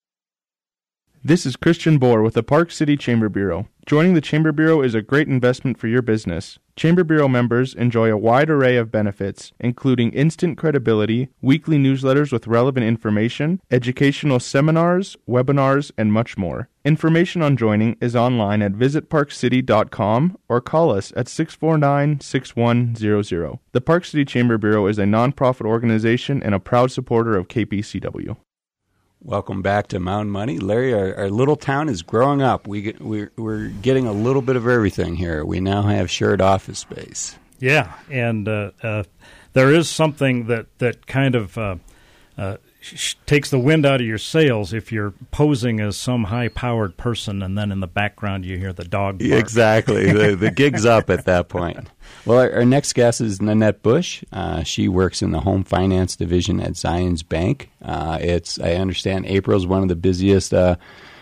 This is Christian Bohr with the Park City Chamber Bureau. Joining the Chamber Bureau is a great investment for your business. Chamber Bureau members enjoy a wide array of benefits, including instant credibility, weekly newsletters with relevant information, educational seminars, webinars, and much more. Information on joining is online at visit park city dot com or call us at six four nine, six one zero zero. The Park City Chamber Bureau is a nonprofit organization and a proud supporter of K P C W. Welcome back to Mountain Money. Larry, our, our little town is growing up. We get, we're, we're getting a little bit of everything here. We now have shared office space. Yeah, and uh, uh, there is something that, that kind of uh, uh, sh- takes the wind out of your sails if you're posing as some high-powered person and then in the background you hear the dog bark. Exactly. the, the gig's up at that point. Well, our, our next guest is Nanette Bush. Uh, she works in the Home Finance Division at Zions Bank. Uh, it's, I understand, April is one of the busiest uh,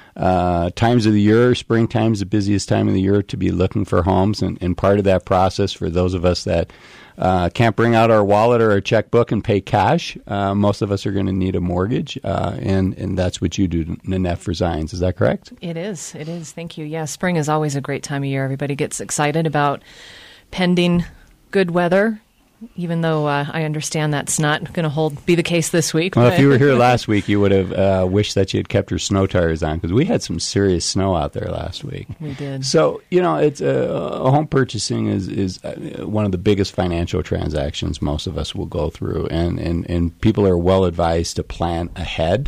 uh, times of the year. Springtime's the busiest time of the year to be looking for homes. And, and part of that process, for those of us that uh, can't bring out our wallet or our checkbook and pay cash, uh, most of us are going to need a mortgage. Uh, and, and that's what you do, Nanette, for Zions. Is that correct? It is. It is. Thank you. Yeah, spring is always a great time of year. Everybody gets excited about pending good weather, even though uh, I understand that's not going to hold be the case this week. Well, but. If you were here last week, you would have uh, wished that you had kept your snow tires on because we had some serious snow out there last week. We did. So, you know, it's uh, home purchasing is, is one of the biggest financial transactions most of us will go through, and, and, and people are well advised to plan ahead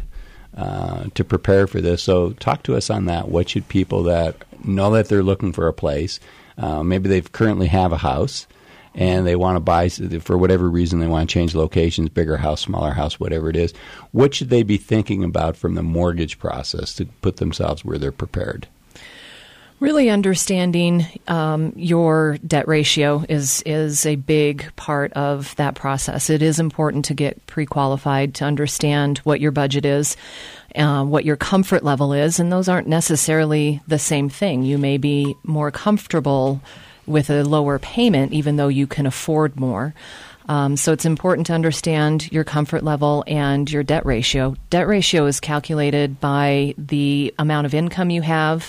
uh, to prepare for this. So talk to us on that. What should people that know that they're looking for a place, Uh, maybe they currently have a house and they want to buy, for whatever reason, they want to change locations, bigger house, smaller house, whatever it is. What should they be thinking about from the mortgage process to put themselves where they're prepared? Really understanding um, your debt ratio is is a big part of that process. It is important to get pre-qualified, to understand what your budget is, uh, what your comfort level is, and those aren't necessarily the same thing. You may be more comfortable with a lower payment, even though you can afford more. Um, so it's important to understand your comfort level and your debt ratio. Debt ratio is calculated by the amount of income you have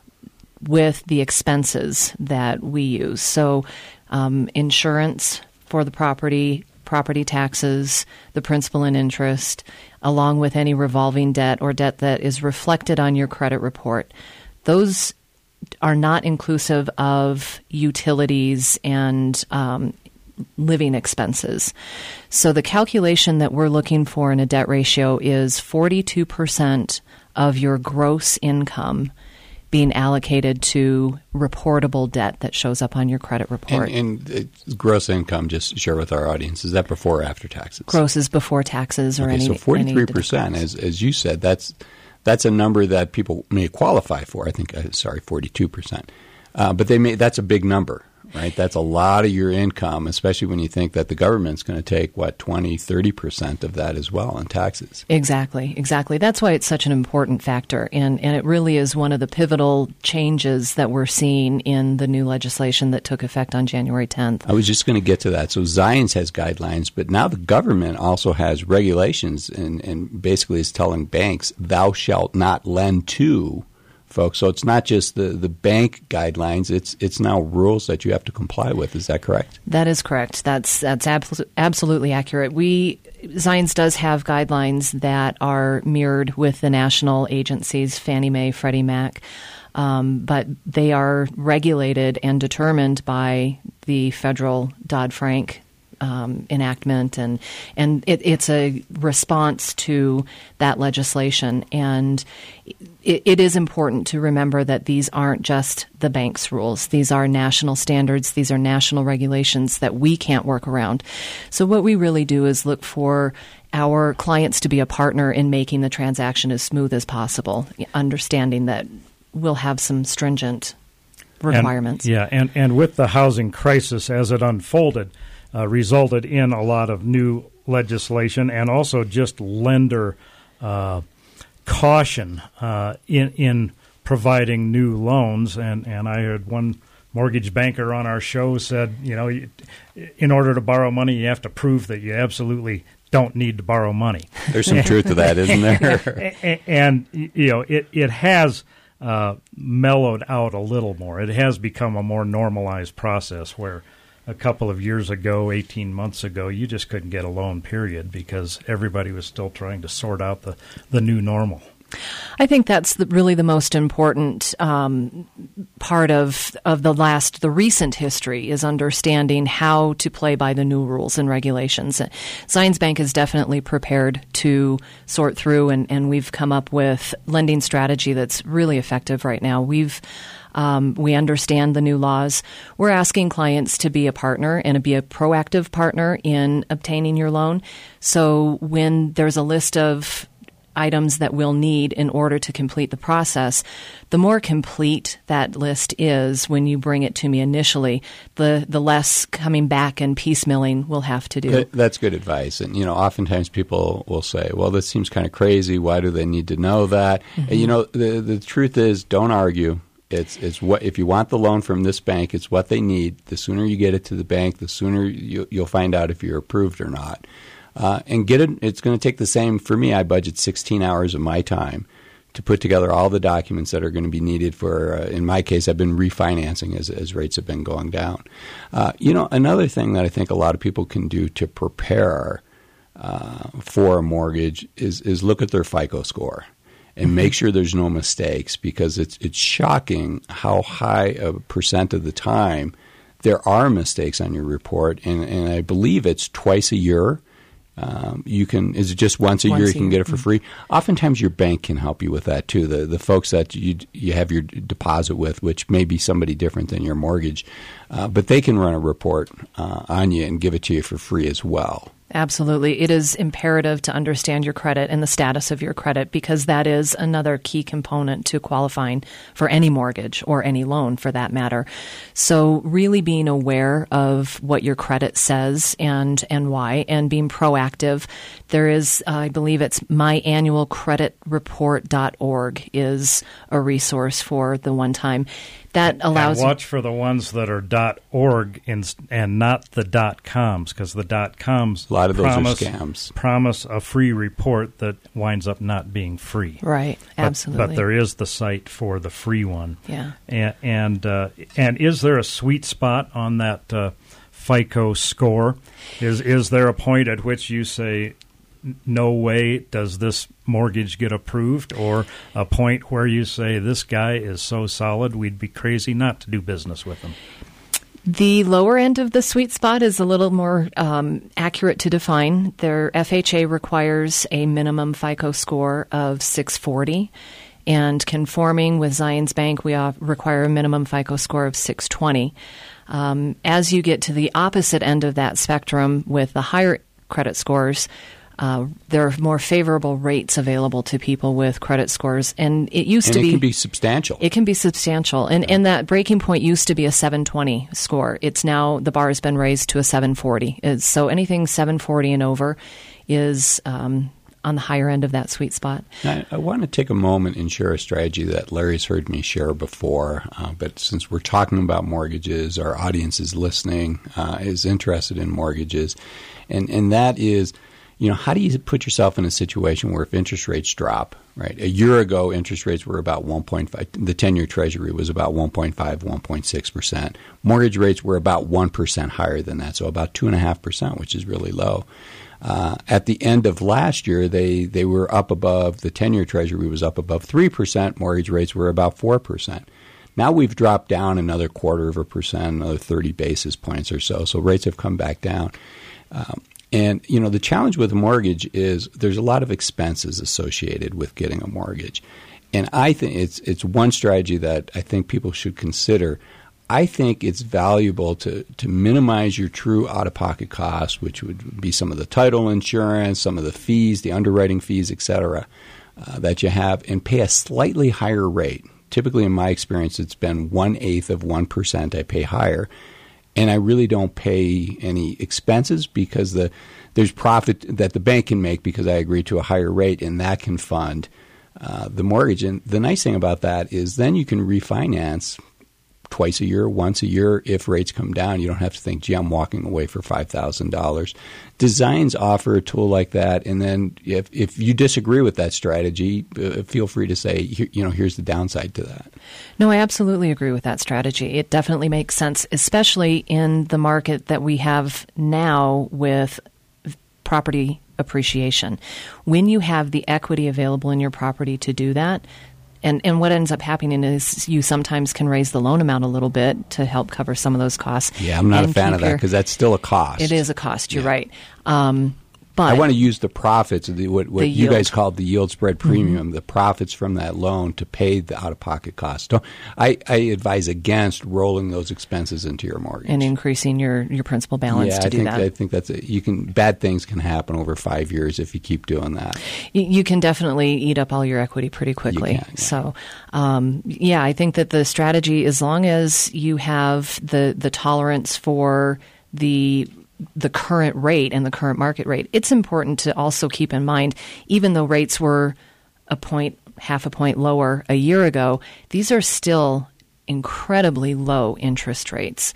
with the expenses that we use. So um, insurance for the property, property taxes, the principal and interest, along with any revolving debt or debt that is reflected on your credit report. Those are not inclusive of utilities and um, living expenses. So the calculation that we're looking for in a debt ratio is forty-two percent of your gross income being allocated to reportable debt that shows up on your credit report. And, and uh, gross income, just share with our audience, is that before or after taxes? Gross is before taxes or okay, any. So forty-three percent, as as you said, that's that's a number that people may qualify for. I think, uh, sorry, forty-two percent. Uh, but they may, that's a big number. Right, that's a lot of your income, especially when you think that the government's going to take, what, twenty, thirty percent of that as well in taxes. Exactly, exactly. That's why it's such an important factor. And, and it really is one of the pivotal changes that we're seeing in the new legislation that took effect on January tenth. I was just going to get to that. So Zions has guidelines, but now the government also has regulations and, and basically is telling banks, thou shalt not lend to folks. So it's not just the, the bank guidelines, it's it's now rules that you have to comply with. Is that correct? That is correct. That's that's abso- absolutely accurate. We Zions does have guidelines that are mirrored with the national agencies, Fannie Mae, Freddie Mac, um, but they are regulated and determined by the federal Dodd-Frank Um, enactment, and and it, it's a response to that legislation. And it, it is important to remember that these aren't just the bank's rules. These are national standards. These are national regulations that we can't work around. So what we really do is look for our clients to be a partner in making the transaction as smooth as possible, understanding that we'll have some stringent requirements. And, yeah, and, and with the housing crisis as it unfolded, Uh, resulted in a lot of new legislation and also just lender uh, caution uh, in in providing new loans. And, and I heard one mortgage banker on our show said, you know, you, in order to borrow money, you have to prove that you absolutely don't need to borrow money. There's some truth to that, isn't there? and, and, you know, it, it has uh, mellowed out a little more. It has become a more normalized process where a couple of years ago, eighteen months ago, you just couldn't get a loan, period, because everybody was still trying to sort out the, the new normal. I think that's the, really the most important um, part of of the last, the recent history is understanding how to play by the new rules and regulations. Zions Bank is definitely prepared to sort through, and, and we've come up with lending strategy that's really effective right now. We've Um, we understand the new laws. We're asking clients to be a partner and to be a proactive partner in obtaining your loan. So when there's a list of items that we'll need in order to complete the process, the more complete that list is when you bring it to me initially, the, the less coming back and piecemealing we'll have to do. That, that's good advice. And, you know, oftentimes people will say, well, this seems kind of crazy. Why do they need to know that? Mm-hmm. And, you know, the, the truth is, don't argue. It's it's what if you want the loan from this bank, it's what they need. The sooner you get it to the bank, the sooner you, you'll find out if you're approved or not. Uh, and get it. It's going to take the same for me. I budget sixteen hours of my time to put together all the documents that are going to be needed for. Uh, in my case, I've been refinancing as as rates have been going down. Uh, you know, another thing that I think a lot of people can do to prepare uh, for a mortgage is is look at their FICO score. And make sure there's no mistakes, because it's it's shocking how high a percent of the time there are mistakes on your report. And, and I believe it's twice a year. Um, you can is it just once a once year you can get it for free? Oftentimes your bank can help you with that too. The the folks that you you have your deposit with, which may be somebody different than your mortgage, uh, but they can run a report uh, on you and give it to you for free as well. Absolutely. It is imperative to understand your credit and the status of your credit, because that is another key component to qualifying for any mortgage or any loan for that matter. So really being aware of what your credit says and, and why, and being proactive. There is, uh, I believe it's my annual credit report dot org is a resource for the one time. That allows and watch for the ones that are .org in, and not the .coms, because the .coms a lot of those promise, are scams. Promise a free report that winds up not being free. Right, but, absolutely. But there is the site for the free one. Yeah. And and, uh, and is there a sweet spot on that uh, FICO score? Is is there a point at which you say, no way does this mortgage get approved, or a point where you say this guy is so solid we'd be crazy not to do business with him? The lower end of the sweet spot is a little more um, accurate to define. Their F H A requires a minimum FICO score of six forty, and conforming with Zions Bank, we require a minimum FICO score of six twenty. Um, as you get to the opposite end of that spectrum with the higher credit scores, uh, there are more favorable rates available to people with credit scores. And it used and to it be... it can be substantial. It can be substantial. And, and that breaking point used to be a seven twenty score. It's now, the bar has been raised to a seven forty. It's, so anything seven forty and over is um, on the higher end of that sweet spot. I, I want to take a moment and share a strategy that Larry's heard me share before. Uh, but since we're talking about mortgages, our audience is listening, uh, is interested in mortgages. And, and that is, you know, how do you put yourself in a situation where if interest rates drop, right? A year ago, interest rates were about one point five. The ten-year Treasury was about one point five, one point six percent. Mortgage rates were about one percent higher than that, so about two point five percent, which is really low. Uh, at the end of last year, they, they were up above, the ten-year Treasury was up above three percent. Mortgage rates were about four percent. Now we've dropped down another quarter of a percent, another thirty basis points or so, so rates have come back down. Um, And, you know, the challenge with a mortgage is there's a lot of expenses associated with getting a mortgage. And I think it's it's one strategy that I think people should consider. I think it's valuable to, to minimize your true out-of-pocket costs, which would be some of the title insurance, some of the fees, the underwriting fees, et cetera, uh, that you have, and pay a slightly higher rate. Typically, in my experience, it's been one-eighth of one percent I pay higher. And I really don't pay any expenses because the there's profit that the bank can make because I agree to a higher rate, and that can fund uh, the mortgage. And the nice thing about that is then you can refinance twice a year, once a year. If rates come down, you don't have to think, gee, I'm walking away for five thousand dollars. Designs offer a tool like that. And then if, if you disagree with that strategy, uh, feel free to say, you know, here's the downside to that. No, I absolutely agree with that strategy. It definitely makes sense, especially in the market that we have now with property appreciation. When you have the equity available in your property to do that, And and what ends up happening is you sometimes can raise the loan amount a little bit to help cover some of those costs. Yeah, I'm not a fan of that because that's still a cost. It is a cost. You're yeah. right. Um, but I want to use the profits, the, what, what the you yield. guys called the yield spread premium, Mm-hmm. the profits from that loan to pay the out-of-pocket costs. Don't, I, I advise against rolling those expenses into your mortgage and increasing your, your principal balance yeah, to I do think, that. I think that's a, you can bad things can happen over five years if you keep doing that. You, you can definitely eat up all your equity pretty quickly. You can, yeah. So, um, yeah, I think that the strategy, as long as you have the the tolerance for the the current rate and the current market rate, it's important to also keep in mind, even though rates were a point, half a point lower a year ago, these are still incredibly low interest rates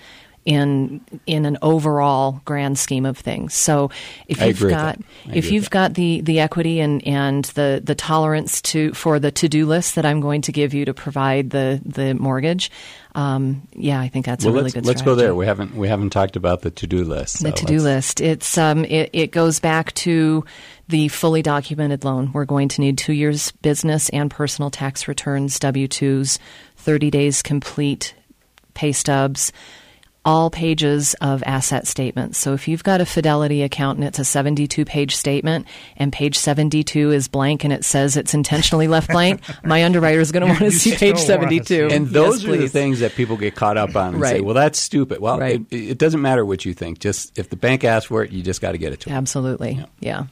in in an overall grand scheme of things. So if I you've agree got with that. I if agree you've with got the, the equity and, and the, the tolerance to for the to-do list that I'm going to give you to provide the, the mortgage, um, yeah, I think that's well, a really let's, good let's strategy. go there. We haven't we haven't talked about the to-do list. So The to-do let's- list. It's um it, it goes back to the fully documented loan. We're going to need two years business and personal tax returns, W two's, thirty days complete pay stubs, all pages of asset statements. So if you've got a Fidelity account and it's a seventy-two page statement and page seventy-two is blank and it says it's intentionally left blank, my underwriter is going to want to see page seventy-two. And those yes, are the please. things that people get caught up on and say, Right. well, that's stupid. Well, Right. it, it doesn't matter what you think. Just if the bank asks for it, you just got to get it to them. Absolutely. Yeah. yeah.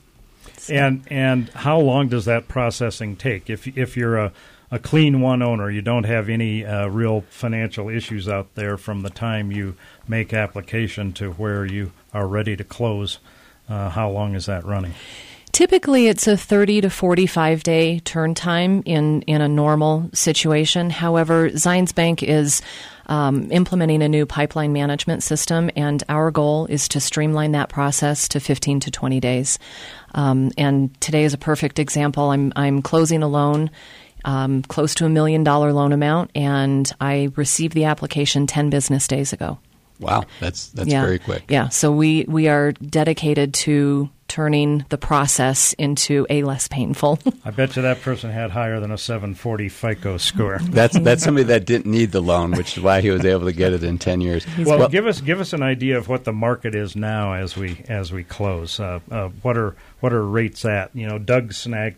And and how long does that processing take? If if you're a, a clean one owner, you don't have any uh, real financial issues out there from the time you make application to where you are ready to close, uh, how long is that running? Typically, it's a thirty to forty-five day turn time in, in a normal situation. However, Zions Bank is um, implementing a new pipeline management system, and our goal is to streamline that process to fifteen to twenty days. Um, and today is a perfect example. I'm I'm closing a loan um, close to a million dollar loan amount, and I received the application ten business days ago. Wow, that's that's yeah. very quick. Yeah, so we, we are dedicated to turning the process into a less painful. I bet you that person had higher than a seven forty FICO score. That's that's somebody that didn't need the loan, which is why he was able to get it in ten years. Well, well give us give us an idea of what the market is now as we as we close. Uh, uh, what are what are rates at? You know, Doug snagged a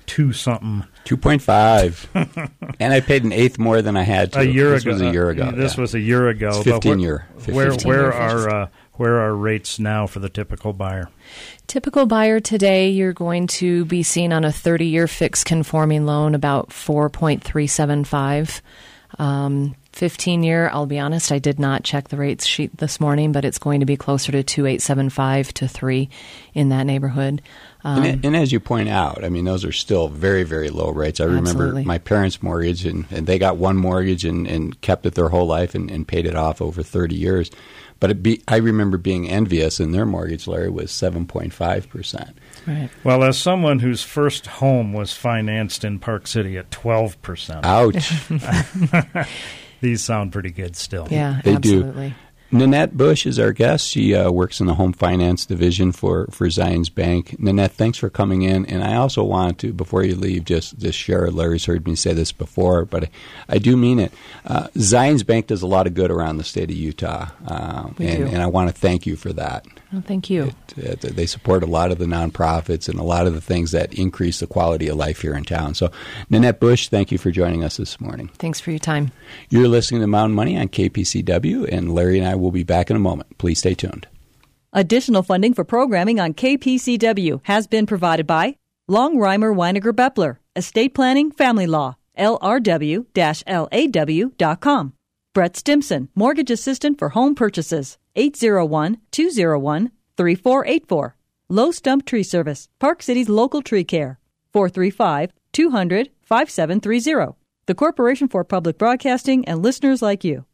two something. Two point five, and I paid an eighth more than I had to. A year this ago. was a year ago. This yeah. was a year ago. It's fifteen year. Where fifteen where year are uh, where are rates now for the typical buyer? Typical buyer today, you're going to be seeing on a thirty-year fixed conforming loan about four point three seven five. Um, fifteen-year, I'll be honest, I did not check the rates sheet this morning, but it's going to be closer to two point eight seven five to three in that neighborhood. Um, and, and as you point out, I mean, those are still very, very low rates. I remember Absolutely. my parents' mortgage, and, and they got one mortgage and, and kept it their whole life and, and paid it off over thirty years. But it be, I remember being envious, and their mortgage, Larry, was seven point five percent. Right. Well, as someone whose first home was financed in Park City at twelve percent. Ouch. These sound pretty good still. Yeah, they absolutely. do. Nanette Bush is our guest. She uh, works in the home finance division for, for Zions Bank. Nanette, thanks for coming in. And I also want to, before you leave, just, just share, Larry's heard me say this before, but I, I do mean it. Uh, Zions Bank does a lot of good around the state of Utah, uh, We and, do. and I want to thank you for that. Oh, thank you. It, it, they support a lot of the nonprofits and a lot of the things that increase the quality of life here in town. So, Nanette Bush, thank you for joining us this morning. Thanks for your time. You're listening to Mountain Money on K P C W, and Larry and I will be back in a moment. Please stay tuned. Additional funding for programming on K P C W has been provided by Longheimer Weiniger Beppler, Estate Planning Family Law, L R W L A W dot com. Brett Stimson, Mortgage Assistant for Home Purchases, eight zero one, two zero one, three four eight four. Low Stump Tree Service, Park City's local tree care, four three five, two hundred, five seven three zero. The Corporation for Public Broadcasting and listeners like you.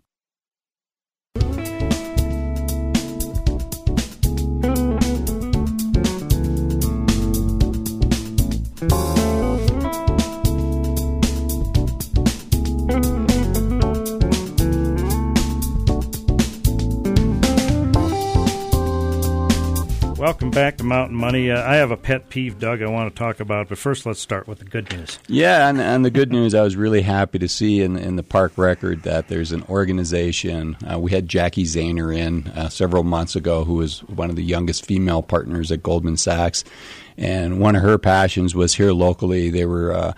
Welcome back to Mountain Money. Uh, I have a pet peeve, Doug, I want to talk about, but first let's start with the good news. Yeah, and, and the good news, I was really happy to see in, in the Park Record that there's an organization. Uh, we had Jackie Zahner in uh, several months ago, who was one of the youngest female partners at Goldman Sachs. And one of her passions was here locally. They were uh,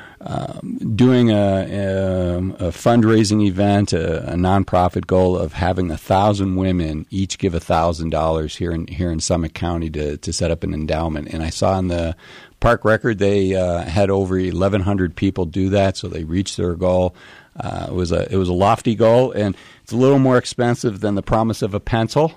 um, doing a, a, a fundraising event, a, a nonprofit goal of having a thousand women each give a thousand dollars here in here in Summit County to to set up an endowment. And I saw in the Park Record they uh, had over eleven hundred people do that, so they reached their goal. Uh, it was a it was a lofty goal, and it's a little more expensive than the promise of a pencil.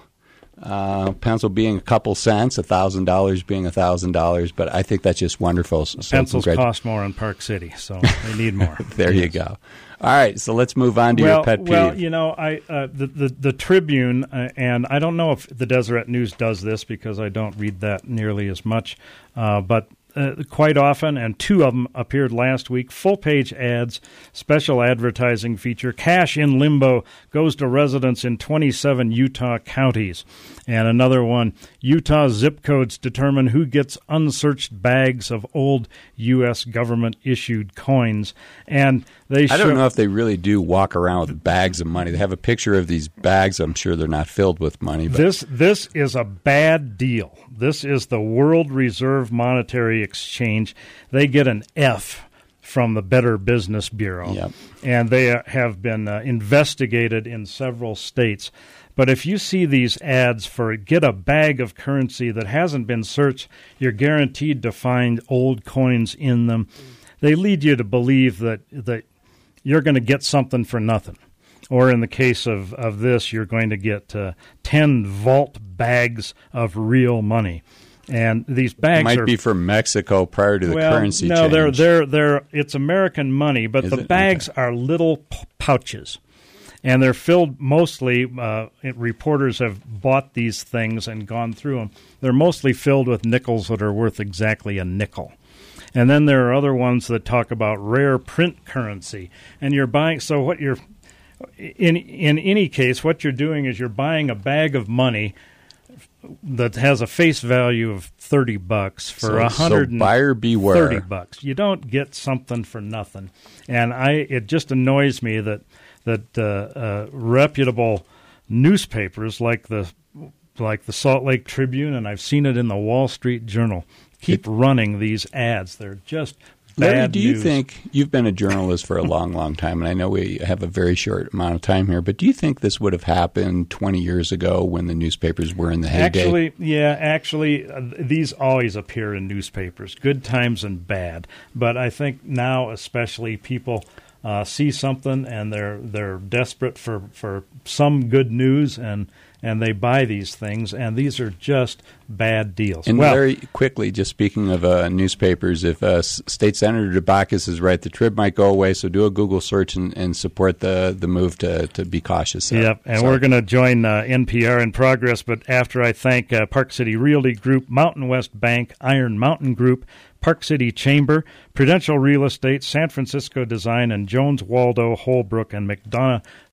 Uh, pencil being a couple cents, a thousand dollars being a thousand dollars, but I think that's just wonderful. So Pencils congrat- cost more in Park City, so they need more. There yes. you go. All right, so let's move on to well, your pet peeve. Well, you know, I uh, the, the the Tribune, uh, and I don't know if the Deseret News does this because I don't read that nearly as much, uh, but. Uh, quite often, and two of them appeared last week, full-page ads, special advertising feature, cash in limbo goes to residents in twenty-seven Utah counties. And another one, Utah zip codes determine who gets unsearched bags of old U S government-issued coins. And they I don't show- know if they really do walk around with bags of money. They have a picture of these bags. I'm sure they're not filled with money. But This this is a bad deal. This is the World Reserve Monetary Exchange. They get an F from the Better Business Bureau, Yep. and they uh, have been uh, investigated in several states. But if you see these ads for get a bag of currency that hasn't been searched, you're guaranteed to find old coins in them. They lead you to believe that that you're going to get something for nothing. Or in the case of, of this, you're going to get uh, ten vault bags of real money. And these bags it might are, be from Mexico prior to the well, currency no, change. they're they're they're it's American money, but Is the it? bags are little p- pouches, and they're filled mostly. Uh, it, reporters have bought these things and gone through them. They're mostly filled with nickels that are worth exactly a nickel. And then there are other ones that talk about rare print currency, and you're buying. So what you're in in any case, what you're doing is you're buying a bag of money that has a face value of thirty bucks for a So- so hundred buyer beware. thirty bucks. You don't get something for nothing, and I it just annoys me that that uh, uh, reputable newspapers like the like the Salt Lake Tribune, and I've seen it in the Wall Street Journal, keep it, running these ads. They're just Larry, bad do you news. think, you've been a journalist for a long, long time, and I know we have a very short amount of time here, but do you think this would have happened twenty years ago when the newspapers were in the heyday? Actually, yeah, actually, uh, these always appear in newspapers, good times and bad. But I think now especially people uh, see something and they're they're desperate for, for some good news, and and they buy these things, and these are just bad deals. And well, very quickly, just speaking of uh, newspapers, if uh, State Senator DeBacchus is right, the Trib might go away, so do a Google search and, and support the, the move to, to be cautious. Yep, and so. We're going to join uh, N P R in progress, but after I thank uh, Park City Realty Group, Mountain West Bank, Iron Mountain Group, Park City Chamber, Prudential Real Estate, San Francisco Design, and Jones Waldo, Holbrook, and McDonough